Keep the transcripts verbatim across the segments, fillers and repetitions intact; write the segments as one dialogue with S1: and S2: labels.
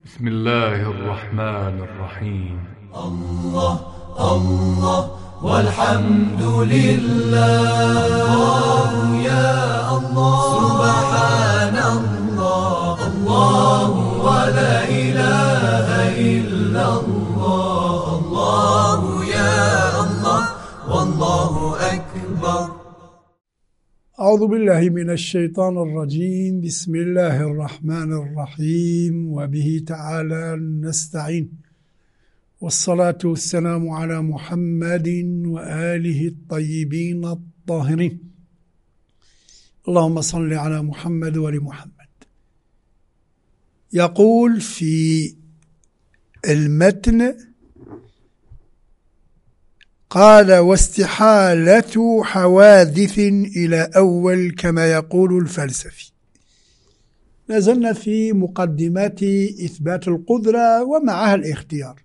S1: بسم الله الرحمن الرحيم.
S2: الله الله والحمد لله. الله يا الله سبحان الله. الله ولا إله إلا الله. الله يا الله والله أكبر.
S3: أعوذ بالله من الشيطان الرجيم. بسم الله الرحمن الرحيم وبه تعالى نستعين، والصلاة والسلام على محمد وآله الطيبين الطاهرين. اللهم صل على محمد وآل محمد. يقول في المتن: قال: واستحالة حوادث إلى أول كما يقول الفلسفي. نزلنا في مقدمات إثبات القدرة ومعها الاختيار.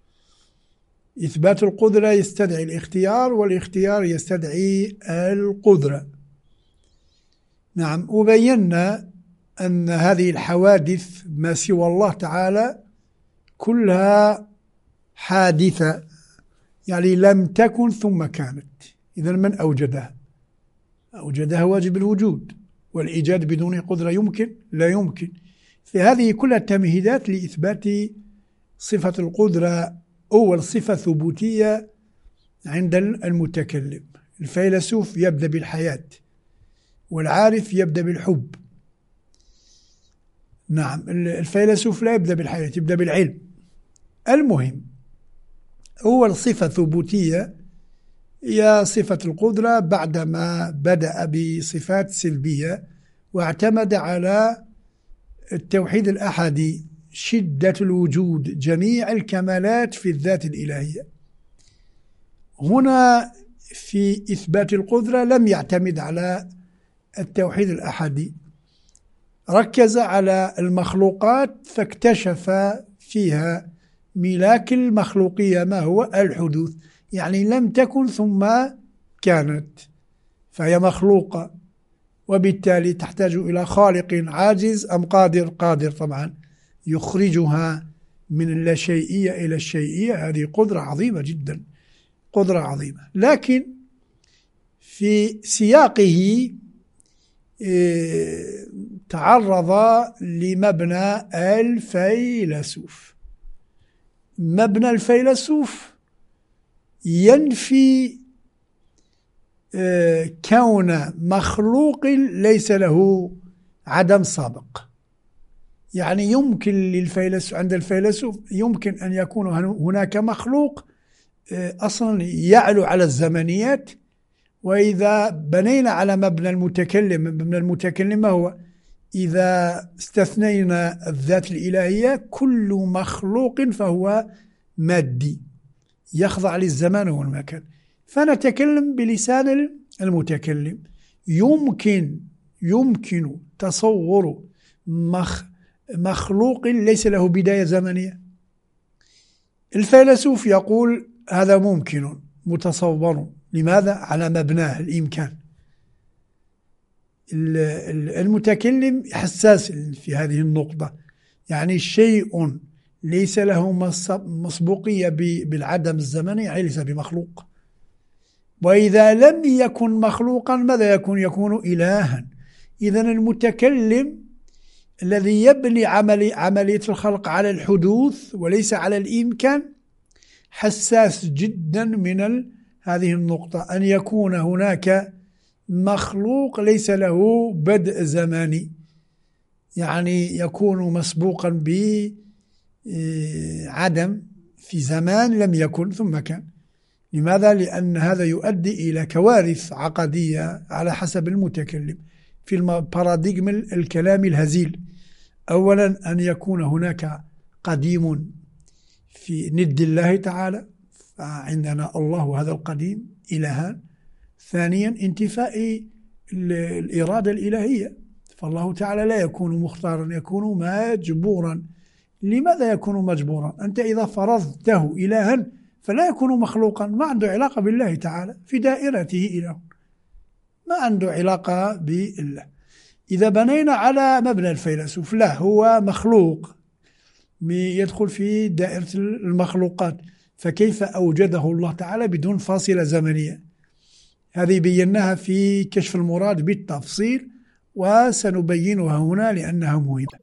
S3: إثبات القدرة يستدعي الاختيار، والاختيار يستدعي القدرة. نعم، وبينا أن هذه الحوادث ما سوى الله تعالى كلها حادثة، يعني لم تكن ثم كانت. إذن من أوجدها؟ أوجدها واجب الوجود، والإيجاد بدون قدرة يمكن؟ لا يمكن. فهذه كلها تمهيدات لإثبات صفة القدرة. أول صفة ثبوتية عند المتكلم. الفيلسوف يبدأ بالحياة، والعارف يبدأ بالحب. نعم، الفيلسوف لا يبدأ بالحياة، يبدأ بالعلم. المهم، أول صفة ثبوتية هي صفة القدرة، بعدما بدأ بصفات سلبية واعتمد على التوحيد الأحدي، شدة الوجود، جميع الكمالات في الذات الإلهية. هنا في إثبات القدرة لم يعتمد على التوحيد الأحدي، ركز على المخلوقات فاكتشف فيها ملاك المخلوقية. ما هو الحدوث؟ يعني لم تكن ثم كانت، فهي مخلوقة، وبالتالي تحتاج إلى خالق عاجز أم قادر؟ قادر طبعا، يخرجها من اللاشيئية إلى الشيئية. هذه قدرة عظيمة جدا، قدرة عظيمة. لكن في سياقه تعرض لمبنى الفيلسوف. مبنى الفيلسوف ينفي كون مخلوق ليس له عدم سابق. يعني يمكن للفيلسوف، عند الفيلسوف يمكن أن يكون هناك مخلوق أصلا يعلو على الزمنيات. وإذا بنينا على مبنى المتكلم، مبنى المتكلم هو إذا استثنينا الذات الإلهية، كل مخلوق فهو مادي يخضع للزمان والمكان. فنتكلم بلسان المتكلم. يمكن يمكن تصور مخ مخلوق ليس له بداية زمنية. الفيلسوف يقول هذا ممكن متصور. لماذا؟ على مبناه الإمكان. المتكلم حساس في هذه النقطة، يعني شيء ليس له مسبوقية بالعدم الزمني يعني ليس بمخلوق. وإذا لم يكن مخلوقا ماذا يكون؟ يكون إلها. إذن المتكلم الذي يبني عملي عملية الخلق على الحدوث وليس على الإمكان حساس جدا من هذه النقطة، أن يكون هناك مخلوق ليس له بدء زماني، يعني يكون مسبوقا بعدم في زمان لم يكن ثم كان. لماذا؟ لأن هذا يؤدي إلى كوارث عقدية على حسب المتكلم في الباراديغم الكلام الهزيل. أولا، أن يكون هناك قديم في ند الله تعالى، فعندنا الله وهذا القديم إلهان. ثانيا، انتفاء الإرادة الإلهية، فالله تعالى لا يكون مختارا، يكون مجبورا. لماذا يكون مجبورا؟ أنت إذا فرضته إلها فلا يكون مخلوقا، ما عنده علاقة بالله تعالى، في دائرته إله، ما عنده علاقة بالله. إذا بنينا على مبنى الفيلسوف لا، هو مخلوق يدخل في دائرة المخلوقات، فكيف أوجده الله تعالى بدون فاصلة زمنية؟ هذه بيناها في كشف المراد بالتفصيل، وسنبينها هنا لأنها مهمة.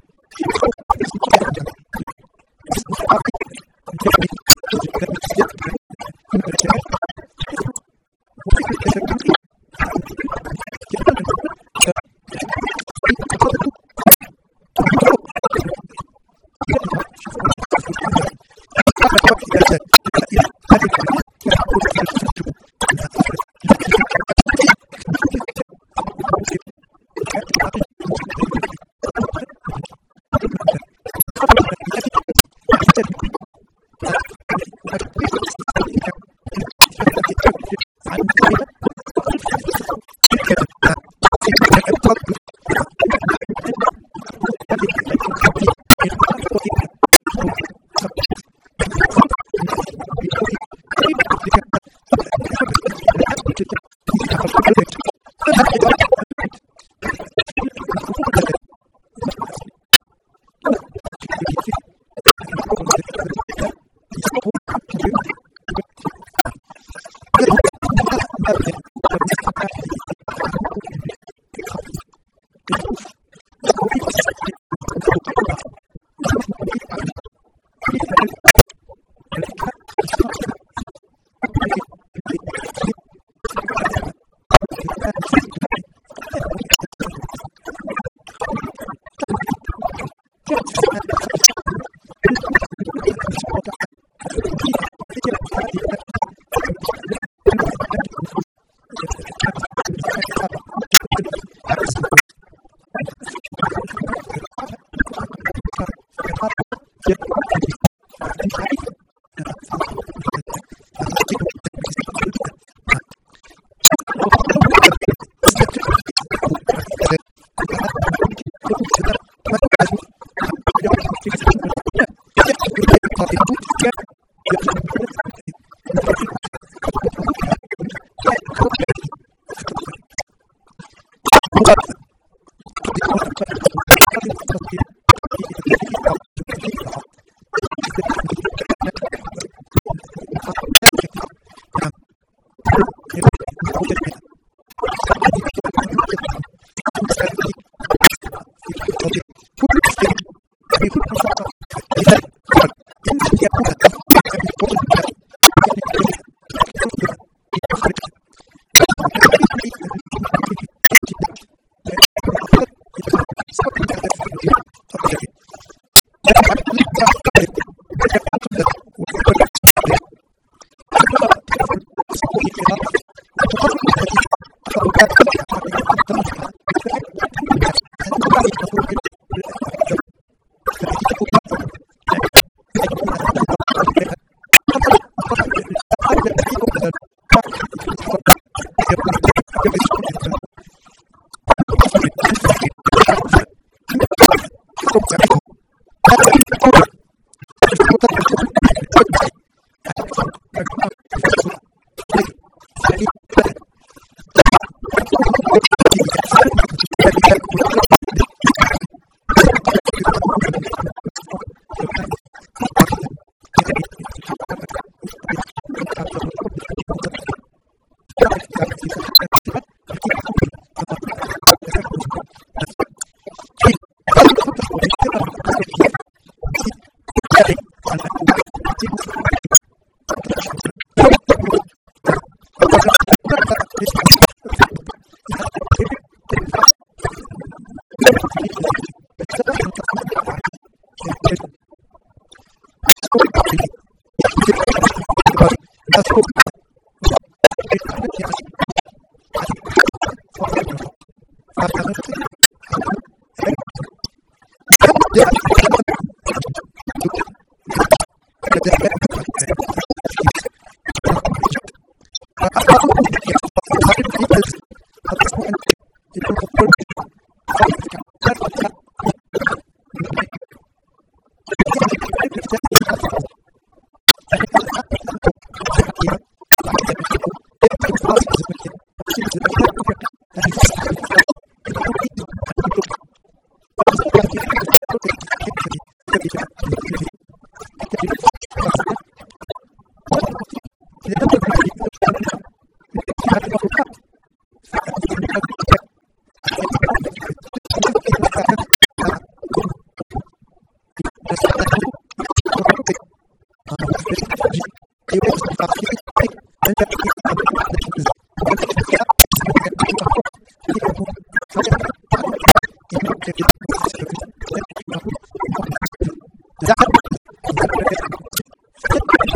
S3: Thank you. That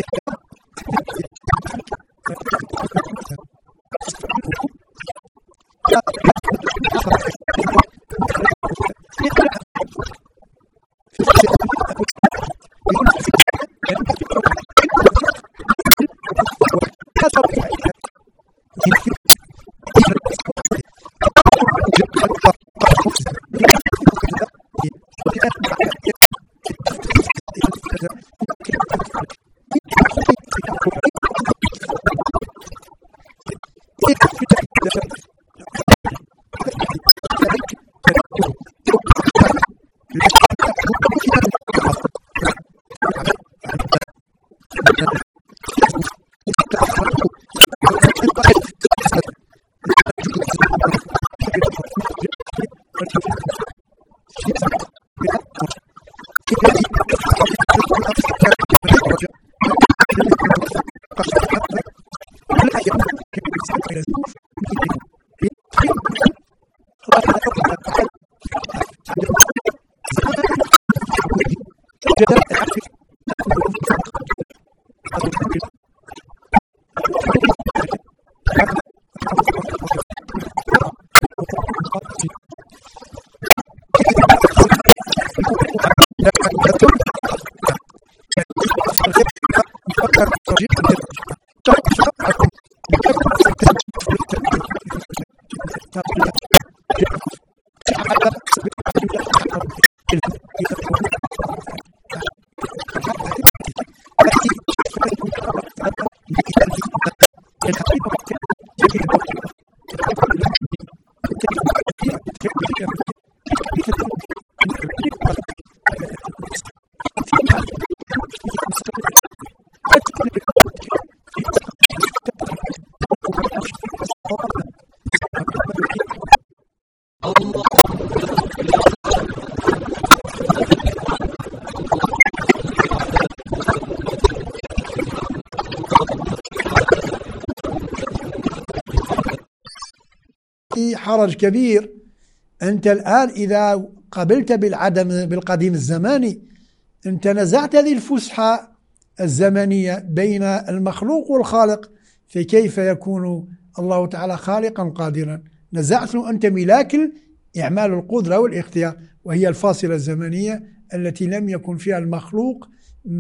S3: حرج كبير. أنت الآن إذا قبلت بالعدم بالقديم الزماني أنت نزعت هذه الفسحة الزمنية بين المخلوق والخالق، فكيف يكون الله تعالى خالقا قادرا؟ نزعت أنت ملاك إعمال القدرة والاختيار، وهي الفاصلة الزمنية التي لم يكن فيها المخلوق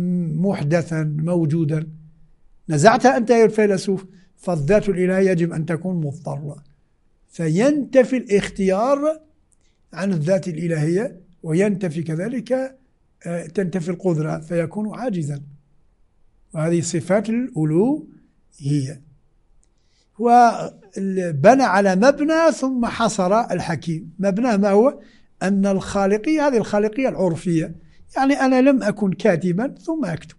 S3: محدثا موجودا، نزعتها أنت يا الفيلسوف. فالذات الإلهية يجب أن تكون مضطرة، فينتفي الاختيار عن الذات الإلهية، وينتفي كذلك تنتفي القدرة فيكون عاجزا، وهذه صفات الألوهية. وبنى على مبنى ثم حصر الحكيم. مبناه ما هو؟ أن الخالقية هذه الخالقية العرفية، يعني أنا لم أكن كاتبا ثم أكتب،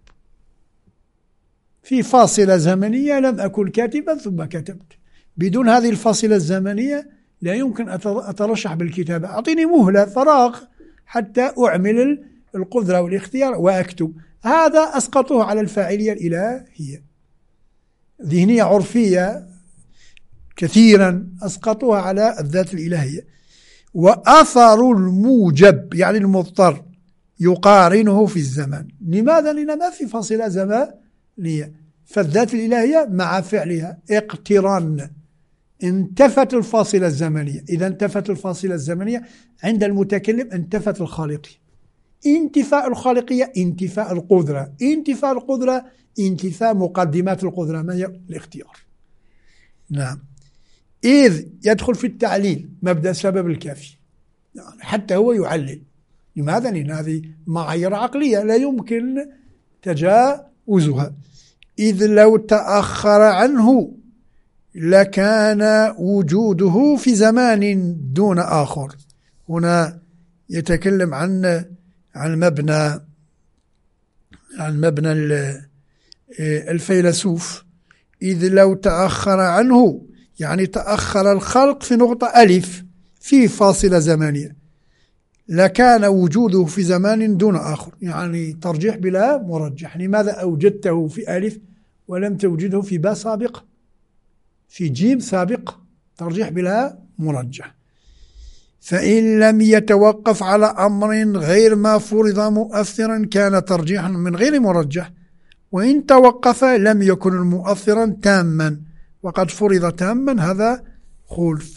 S3: في فاصلة زمنية لم أكن كاتبا ثم كتبت. بدون هذه الفاصلة الزمنية لا يمكن أترشح بالكتابة. أعطيني مهلة فراغ حتى أعمل القدرة والاختيار وأكتب. هذا أسقطه على الفاعلية الإلهية، ذهنية عرفية كثيرا أسقطوها على الذات الإلهية. وأثر الموجب يعني المضطر يقارنه في الزمن. لماذا؟ لأن ما في فاصلة زمنية، فالذات الإلهية مع فعلها اقتران. انتفت الفاصلة الزمنية، إذا انتفت الفاصلة الزمنية عند المتكلم انتفت الخالقية. انتفاء الخالقية انتفاء القدرة، انتفاء القدرة انتفاء مقدمات القدرة، ما هي الاختيار. نعم. إذ يدخل في التعليل مبدأ السبب الكافي، يعني حتى هو يعلل. لماذا؟ لأن هذه معايير عقلية لا يمكن تجاوزها. إذ لو تأخر عنه لكان وجوده في زمان دون آخر. هنا يتكلم عن عن مبنى عن مبنى الفيلسوف. إذ لو تأخر عنه يعني تأخر الخلق في نقطة ألف في فاصلة زمنية، لكان وجوده في زمان دون آخر، يعني ترجيح بلا مرجح. لماذا أوجدته في ألف ولم توجده في باء سابق، في جيم سابق؟ ترجيح بلا مرجح. فإن لم يتوقف على أمر غير ما فرض مؤثرا كان ترجيحا من غير مرجح، وإن توقف لم يكن مؤثرا تاما، وقد فرض تاما هذا خلف.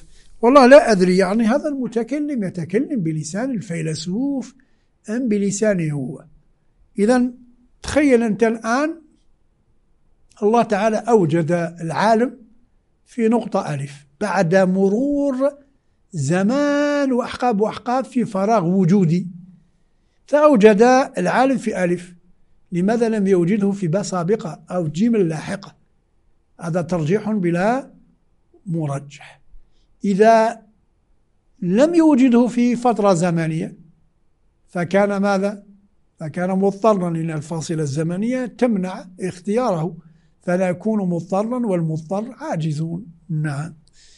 S3: والله لا أدري، يعني هذا المتكلم يتكلم بلسان الفيلسوف أم بلسانه هو؟ إذا تخيل أنت الآن الله تعالى أوجد العالم في نقطة ألف بعد مرور زمان وأحقاب وأحقاب في فراغ وجودي، فأوجد العالم في ألف، لماذا لم يوجده في باء سابقة أو جيم لاحقة؟ هذا ترجيح بلا مرجح. إذا لم يوجده في فترة زمنية فكان ماذا؟ فكان مضطرا، لأن الفاصلة الزمنية تمنع اختياره، فلا يكون مضطرا والمضطر عاجزون. نعم.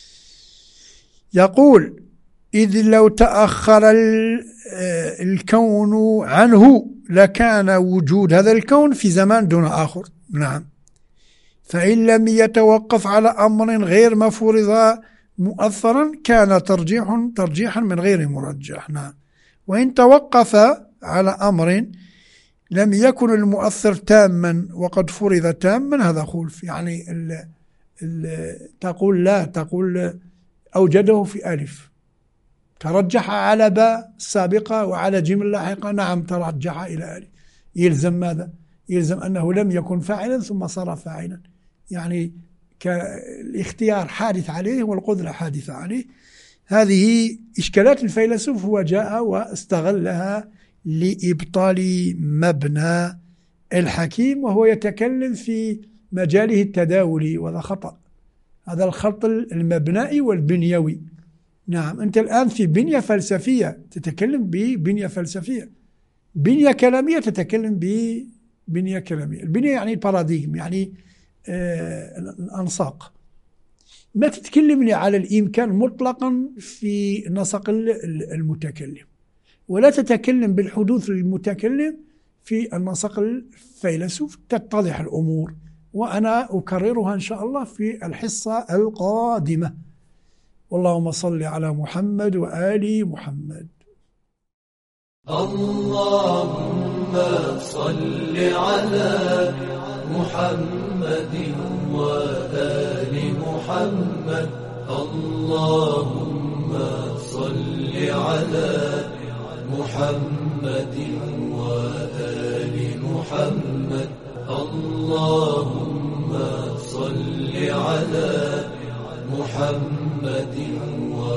S3: يقول إذ لو تأخر الكون عنه لكان وجود هذا الكون في زمان دون آخر. نعم. فإن لم يتوقف على أمر غير مفروض مؤثرا كان ترجيح ترجيحا من غير مرجح. نعم. وإن توقف على أمر لم يكن المؤثر تاما وقد فرض تاما هذا خلف، يعني ال ال تقول لا، تقول أوجده في ألف ترجح على باء السابقة وعلى جيم اللاحقة. نعم ترجح إلى ألف، يلزم ماذا؟ يلزم أنه لم يكن فاعلا ثم صار فاعلا، يعني كالاختيار حادث عليه والقدرة حادثة عليه. هذه إشكالات الفيلسوف، هو جاء واستغلها لإبطال مبنى الحكيم، وهو يتكلم في مجاله التداولي، وهذا خطأ، هذا الخط المبنائي والبنيوي. نعم. أنت الآن في بنية فلسفية تتكلم ببنية فلسفية، بنية كلامية تتكلم ببنية كلامية. البنية يعني الباراديغم، يعني آه الأنساق. ما تتكلمني على الإمكان مطلقا في نسق المتكلم، ولا تتكلم بالحدوث للمتكلم في النسق الفيلسوف، تتضح الأمور، وأنا أكررها إن شاء الله في الحصة القادمة. اللهم صل على محمد وآل محمد.
S2: اللهم صل على محمد وآل محمد. اللهم صل على محمد وآل محمد. اللهم صل على محمد وآل